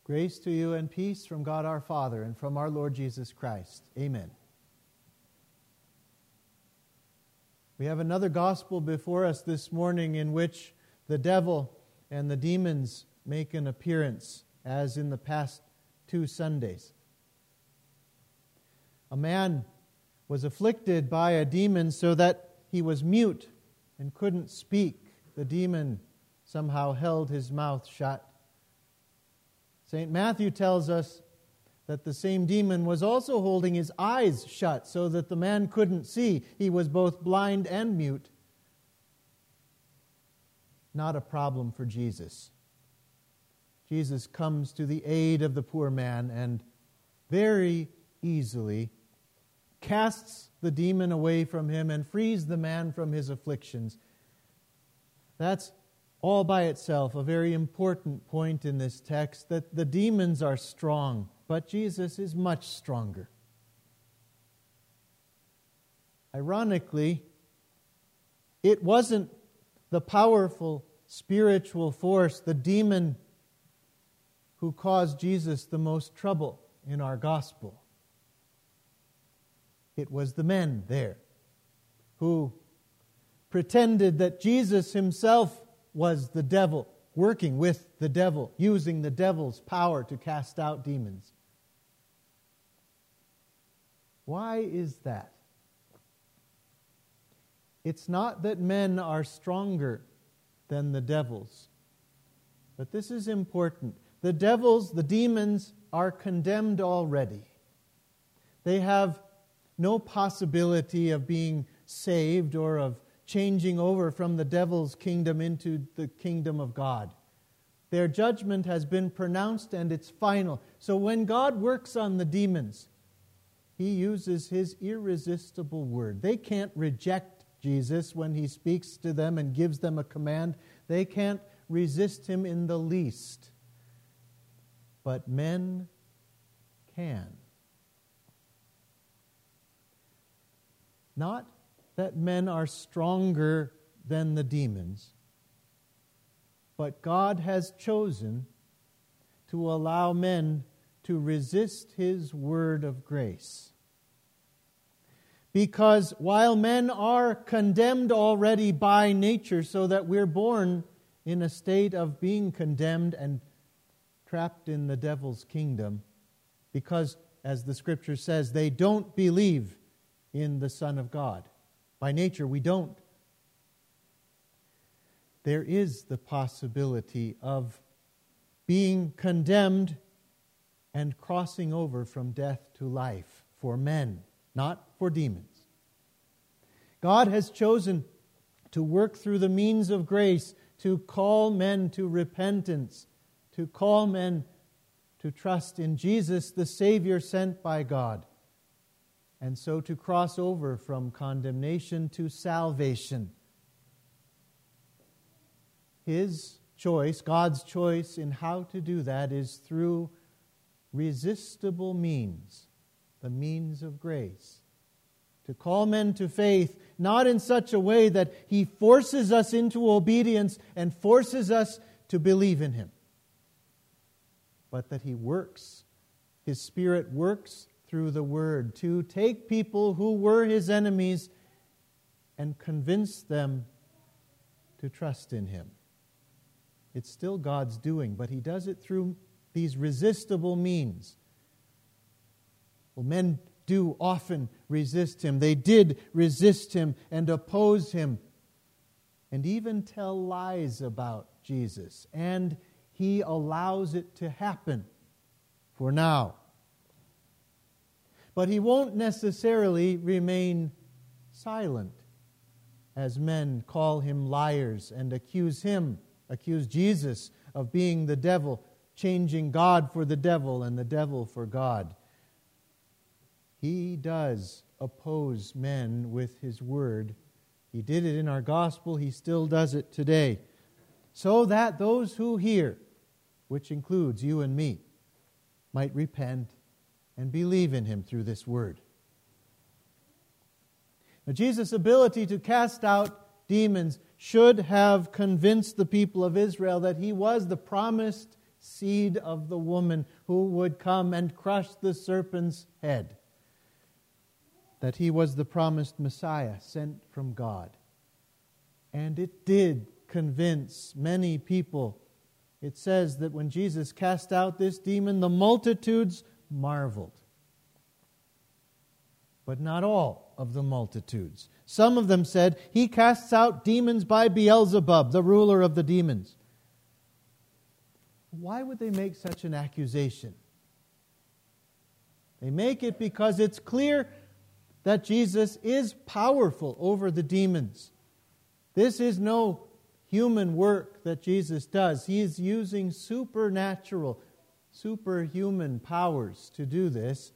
Grace to you and peace from God our Father and from our Lord Jesus Christ. Amen. We have another gospel before us this morning in which the devil and the demons make an appearance, as in the past 2 Sundays. A man was afflicted by a demon so that he was mute and couldn't speak. The demon somehow held his mouth shut. St. Matthew tells us that the same demon was also holding his eyes shut so that the man couldn't see. He was both blind and mute. Not a problem for Jesus. Jesus comes to the aid of the poor man and very easily casts the demon away from him and frees the man from his afflictions. That's all by itself a very important point in this text, that the demons are strong, but Jesus is much stronger. Ironically, it wasn't the powerful spiritual force, the demon, who caused Jesus the most trouble in our gospel. It was the men there who pretended that Jesus himself was the devil, working with the devil, using the devil's power to cast out demons. Why is that? It's not that men are stronger than the devils, but this is important. The devils, the demons, are condemned already. They have no possibility of being saved or of changing over from the devil's kingdom into the kingdom of God. Their judgment has been pronounced and it's final. So when God works on the demons, He uses His irresistible word. They can't reject Jesus when He speaks to them and gives them a command. They can't resist Him in the least. But men can. Not that men are stronger than the demons, but God has chosen to allow men to resist His word of grace. Because while men are condemned already by nature, so that we're born in a state of being condemned and trapped in the devil's kingdom, because, as the Scripture says, they don't believe in the Son of God. By nature, we don't. There is the possibility of being condemned and crossing over from death to life for men, not for demons. God has chosen to work through the means of grace to call men to repentance, to call men to trust in Jesus, the Savior sent by God, and so to cross over from condemnation to salvation. His choice, God's choice in how to do that, is through resistible means, the means of grace. To call men to faith, not in such a way that He forces us into obedience and forces us to believe in Him, but that He works. His Spirit works through the Word to take people who were His enemies and convince them to trust in Him. It's still God's doing, but He does it through these resistible means. Well, men do often resist Him. They did resist Him and oppose Him and even tell lies about Jesus. And He allows it to happen for now. But He won't necessarily remain silent as men call Him liars and accuse Jesus of being the devil, changing God for the devil and the devil for God. He does oppose men with His word. He did it in our gospel. He still does it today. So that those who hear, which includes you and me, might repent and believe in Him through this word. Now, Jesus' ability to cast out demons should have convinced the people of Israel that He was the promised seed of the woman who would come and crush the serpent's head. That he was the promised Messiah sent from God. And it did convince many people. It says that when Jesus cast out this demon, the multitudes marveled. But not all of the multitudes. Some of them said, he casts out demons by Beelzebub, the ruler of the demons. Why would they make such an accusation? They make it because it's clear that Jesus is powerful over the demons. This is no human work that Jesus does. He is using supernatural, superhuman powers to do this.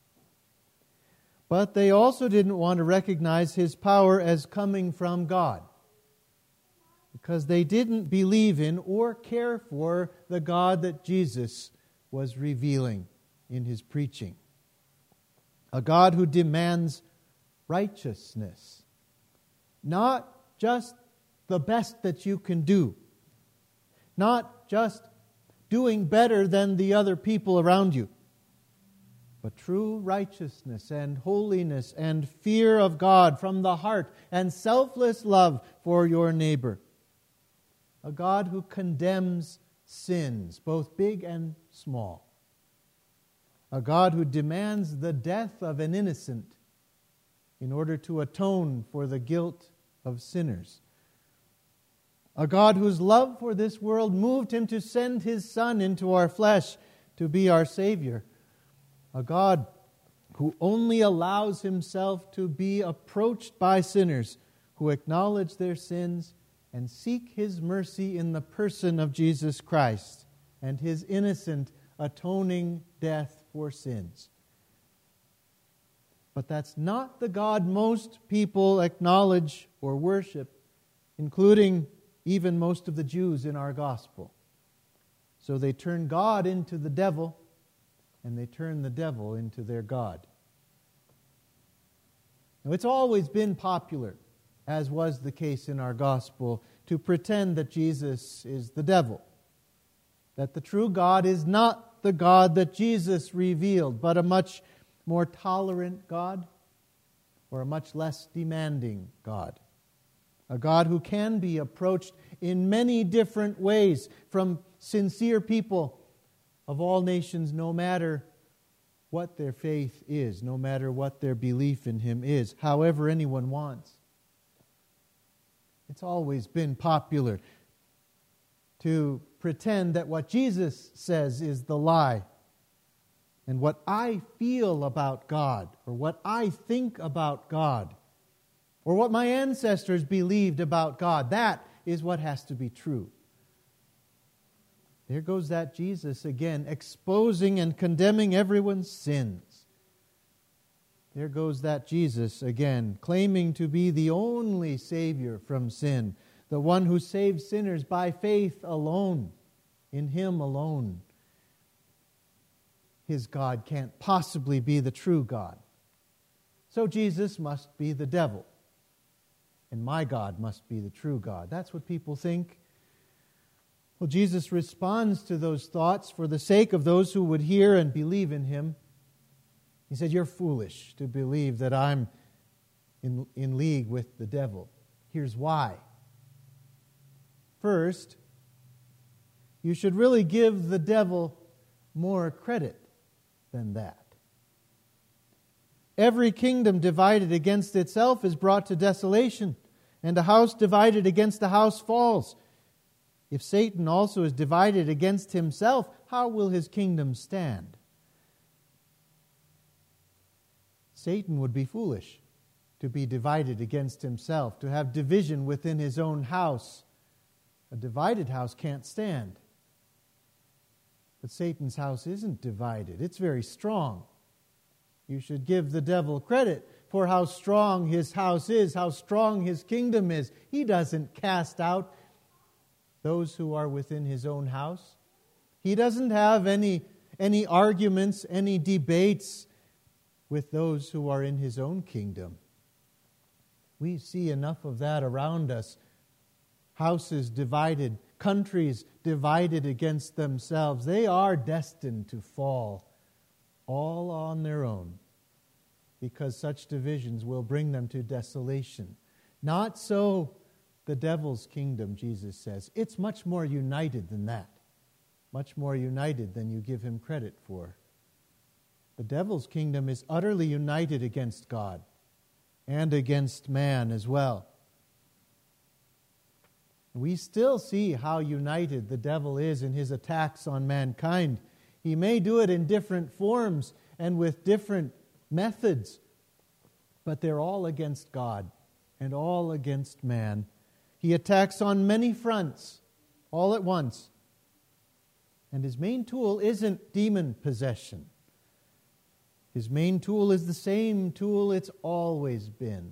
But they also didn't want to recognize his power as coming from God, because they didn't believe in or care for the God that Jesus was revealing in his preaching. A God who demands righteousness, not just the best that you can do, not just doing better than the other people around you, but true righteousness and holiness and fear of God from the heart and selfless love for your neighbor. A God who condemns sins, both big and small. A God who demands the death of an innocent in order to atone for the guilt of sinners. A God whose love for this world moved him to send his Son into our flesh to be our Savior. A God who only allows himself to be approached by sinners who acknowledge their sins and seek his mercy in the person of Jesus Christ and his innocent atoning death for sins. But that's not the God most people acknowledge or worship, including even most of the Jews in our gospel. So they turn God into the devil, and they turn the devil into their God. Now, it's always been popular, as was the case in our gospel, to pretend that Jesus is the devil, that the true God is not the God that Jesus revealed, but a much more tolerant God, or a much less demanding God. A God who can be approached in many different ways from sincere people of all nations, no matter what their faith is, no matter what their belief in Him is, however anyone wants. It's always been popular to pretend that what Jesus says is the lie, and what I feel about God, or what I think about God, or what my ancestors believed about God, that is what has to be true. There goes that Jesus again, exposing and condemning everyone's sins. There goes that Jesus again, claiming to be the only Savior from sin, the one who saves sinners by faith alone, in Him alone. His God can't possibly be the true God. So Jesus must be the devil. And my God must be the true God. That's what people think. Well, Jesus responds to those thoughts for the sake of those who would hear and believe in Him. He said, you're foolish to believe that I'm in league with the devil. Here's why. First, you should really give the devil more credit than that. Every kingdom divided against itself is brought to desolation, and a house divided against a house falls. If Satan also is divided against himself, how will his kingdom stand? Satan would be foolish to be divided against himself, to have division within his own house. A divided house can't stand. But Satan's house isn't divided. It's very strong. You should give the devil credit for how strong his house is, how strong his kingdom is. He doesn't cast out those who are within his own house. He doesn't have any arguments, any debates with those who are in his own kingdom. We see enough of that around us. Houses divided, countries divided against themselves. They are destined to fall all on their own, because such divisions will bring them to desolation. Not so the devil's kingdom, Jesus says. It's much more united than that. Much more united than you give him credit for. The devil's kingdom is utterly united against God and against man as well. We still see how united the devil is in his attacks on mankind. He may do it in different forms and with different methods, but they're all against God and all against man. He attacks on many fronts, all at once. And his main tool isn't demon possession. His main tool is the same tool it's always been: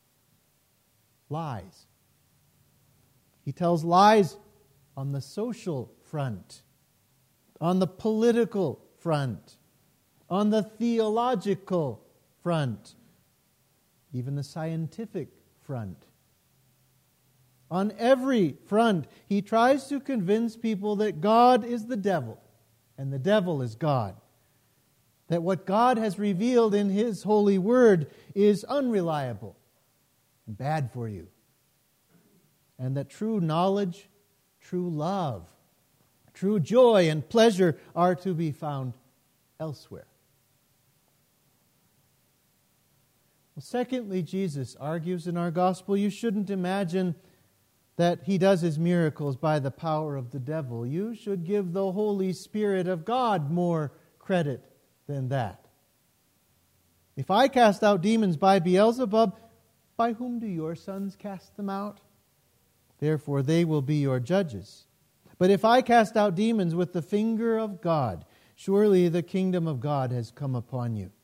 lies. He tells lies on the social front, on the political front, on the theological front, even the scientific front. On every front, he tries to convince people that God is the devil and the devil is God. That what God has revealed in His holy word is unreliable and bad for you. And that true knowledge, true love, true joy and pleasure are to be found elsewhere. Well, secondly, Jesus argues in our gospel, you shouldn't imagine that He does His miracles by the power of the devil. You should give the Holy Spirit of God more credit than that. If I cast out demons by Beelzebub, by whom do your sons cast them out? Therefore they will be your judges. But if I cast out demons with the finger of God, surely the kingdom of God has come upon you.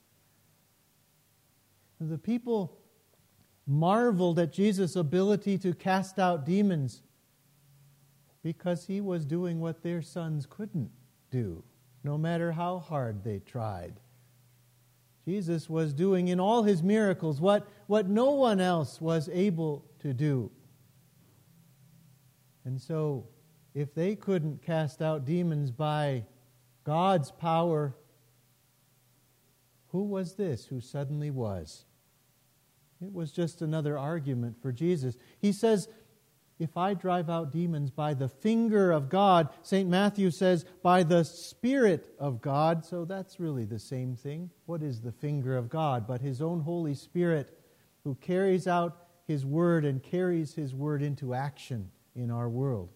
The people marveled at Jesus' ability to cast out demons because He was doing what their sons couldn't do, no matter how hard they tried. Jesus was doing in all His miracles what no one else was able to do. And so, if they couldn't cast out demons by God's power, who was this who suddenly was? It was just another argument for Jesus. He says, if I drive out demons by the finger of God, St. Matthew says, by the Spirit of God. So that's really the same thing. What is the finger of God? But His own Holy Spirit, who carries out His Word and carries His Word into action in our world.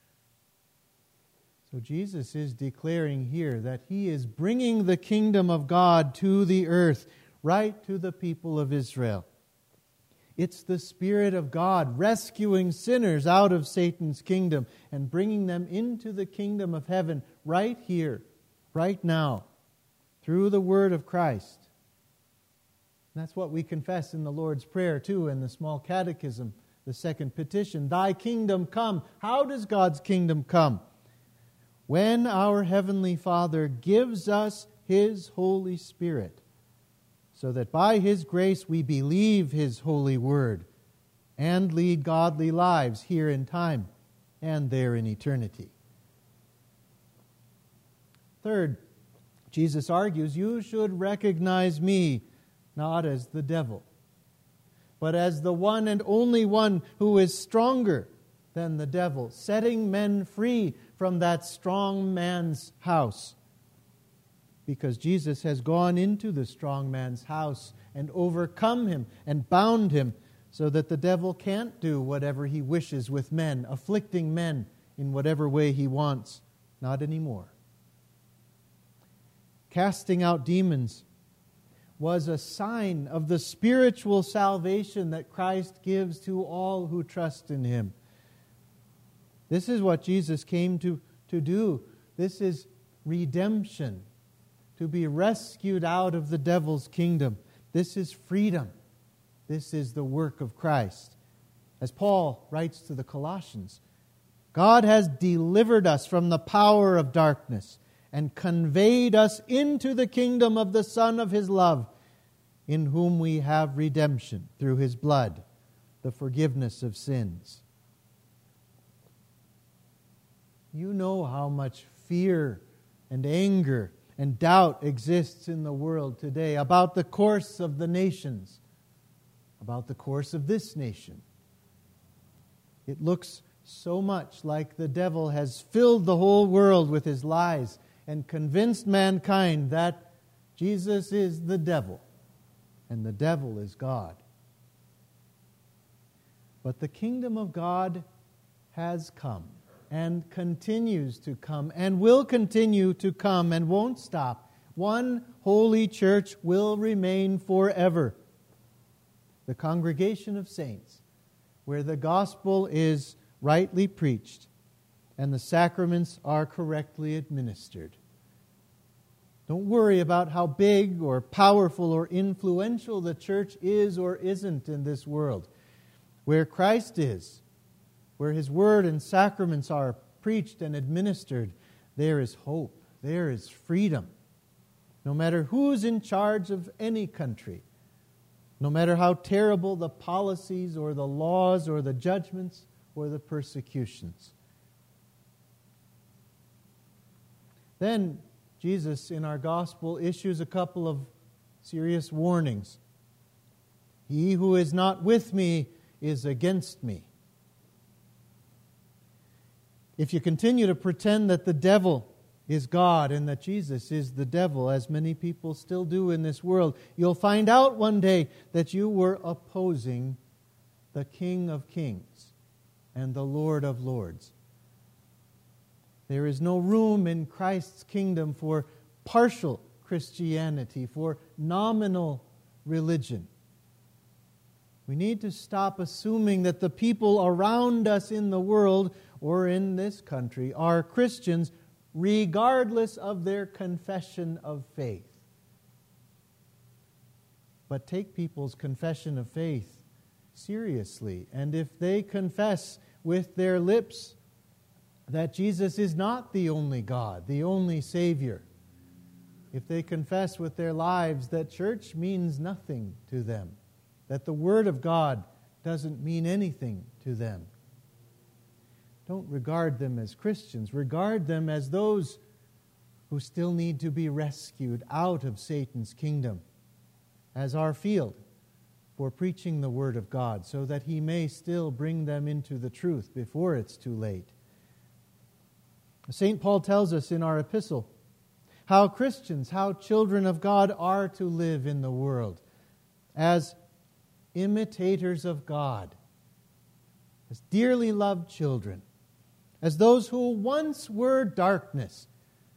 So Jesus is declaring here that He is bringing the kingdom of God to the earth, right to the people of Israel. It's the Spirit of God rescuing sinners out of Satan's kingdom and bringing them into the kingdom of heaven right here, right now, through the word of Christ. And that's what we confess in the Lord's Prayer too, in the small catechism, the second petition. Thy kingdom come. How does God's kingdom come? When our Heavenly Father gives us His Holy Spirit, so that by His grace we believe His holy word and lead godly lives here in time and there in eternity. Third, Jesus argues, you should recognize me not as the devil, but as the one and only one who is stronger than the devil, setting men free from that strong man's house. Because Jesus has gone into the strong man's house and overcome him and bound him so that the devil can't do whatever he wishes with men, afflicting men in whatever way he wants. Not anymore. Casting out demons was a sign of the spiritual salvation that Christ gives to all who trust in Him. This is what Jesus came to do. This is redemption. To be rescued out of the devil's kingdom. This is freedom. This is the work of Christ. As Paul writes to the Colossians, God has delivered us from the power of darkness and conveyed us into the kingdom of the Son of His love, in whom we have redemption through His blood, the forgiveness of sins. You know how much fear and anger and doubt exists in the world today about the course of the nations, about the course of this nation. It looks so much like the devil has filled the whole world with his lies and convinced mankind that Jesus is the devil and the devil is God. But the kingdom of God has come and continues to come and will continue to come and won't stop. One holy church will remain forever. The congregation of saints, where the gospel is rightly preached and the sacraments are correctly administered. Don't worry about how big or powerful or influential the church is or isn't in this world. Where Christ is, where His Word and sacraments are preached and administered, there is hope, there is freedom. No matter who's in charge of any country, no matter how terrible the policies or the laws or the judgments or the persecutions. Then Jesus in our gospel issues a couple of serious warnings. He who is not with me is against me. If you continue to pretend that the devil is God and that Jesus is the devil, as many people still do in this world, you'll find out one day that you were opposing the King of Kings and the Lord of Lords. There is no room in Christ's kingdom for partial Christianity, for nominal religion. We need to stop assuming that the people around us in the world or in this country are Christians regardless of their confession of faith. But take people's confession of faith seriously. And if they confess with their lips that Jesus is not the only God, the only Savior, if they confess with their lives that church means nothing to them, that the Word of God doesn't mean anything to them, don't regard them as Christians. Regard them as those who still need to be rescued out of Satan's kingdom as our field for preaching the Word of God, so that He may still bring them into the truth before it's too late. St. Paul tells us in our epistle how Christians, how children of God are to live in the world as imitators of God, as dearly loved children, as those who once were darkness,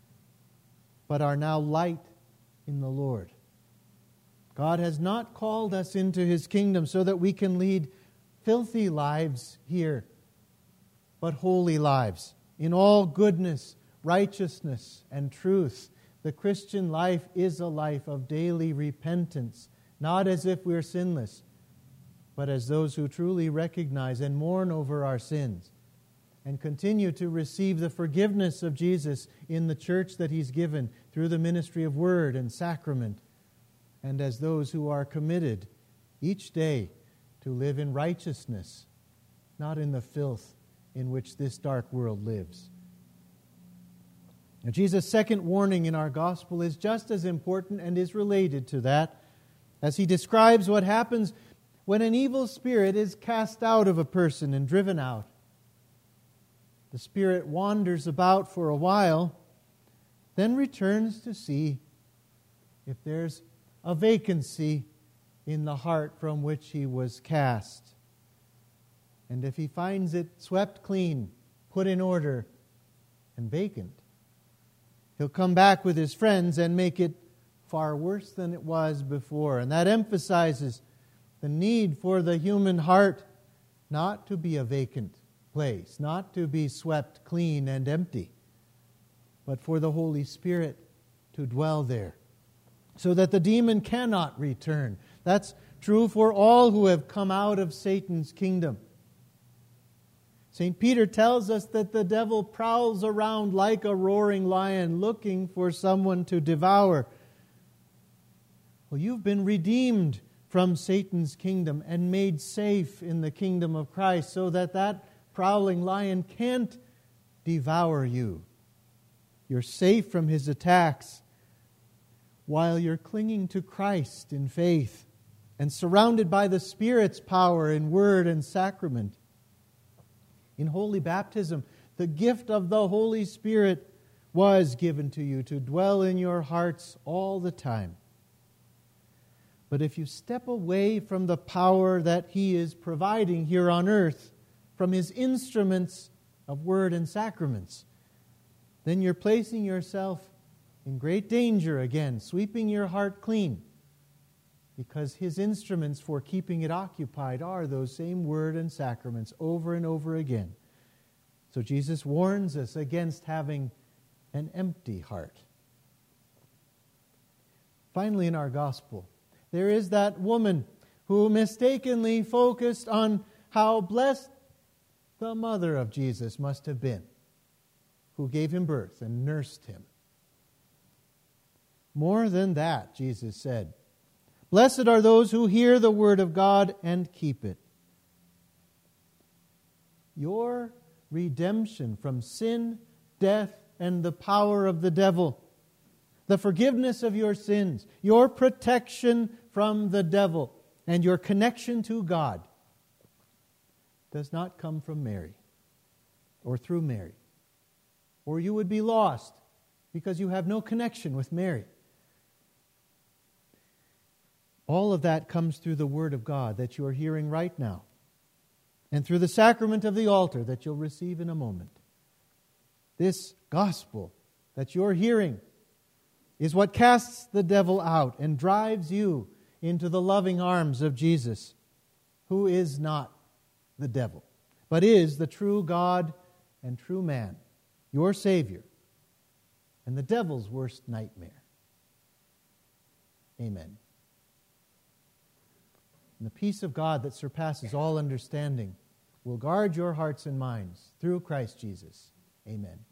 but are now light in the Lord. God has not called us into His kingdom so that we can lead filthy lives here, but holy lives in all goodness, righteousness, and truth. The Christian life is a life of daily repentance, not as if we're sinless, but as those who truly recognize and mourn over our sins and continue to receive the forgiveness of Jesus in the church that He's given through the ministry of word and sacrament, and as those who are committed each day to live in righteousness, not in the filth in which this dark world lives. Now, Jesus' second warning in our gospel is just as important and is related to that, as He describes what happens when an evil spirit is cast out of a person and driven out. The spirit wanders about for a while, then returns to see if there's a vacancy in the heart from which he was cast. And if he finds it swept clean, put in order, and vacant, he'll come back with his friends and make it far worse than it was before. And that emphasizes the need for the human heart not to be a vacant place, not to be swept clean and empty, but for the Holy Spirit to dwell there, so that the demon cannot return. That's true for all who have come out of Satan's kingdom. St. Peter tells us that the devil prowls around like a roaring lion looking for someone to devour. Well, you've been redeemed from Satan's kingdom and made safe in the kingdom of Christ, so that that prowling lion can't devour you. You're safe from his attacks while you're clinging to Christ in faith and surrounded by the Spirit's power in word and sacrament. In holy baptism, the gift of the Holy Spirit was given to you to dwell in your hearts all the time. But if you step away from the power that He is providing here on earth, from His instruments of word and sacraments, then you're placing yourself in great danger again, sweeping your heart clean, because His instruments for keeping it occupied are those same word and sacraments over and over again. So Jesus warns us against having an empty heart. Finally, in our gospel, there is that woman who mistakenly focused on how blessed the mother of Jesus must have been, who gave him birth and nursed him. More than that, Jesus said, "Blessed are those who hear the word of God and keep it." Your redemption from sin, death, and the power of the devil, the forgiveness of your sins, your protection from the devil, and your connection to God does not come from Mary or through Mary. Or you would be lost because you have no connection with Mary. All of that comes through the Word of God that you are hearing right now, and through the sacrament of the altar that you'll receive in a moment. This gospel that you're hearing is what casts the devil out and drives you into the loving arms of Jesus, who is not the devil, but is the true God and true man, your Savior, and the devil's worst nightmare. Amen. And the peace of God that surpasses all understanding will guard your hearts and minds through Christ Jesus. Amen.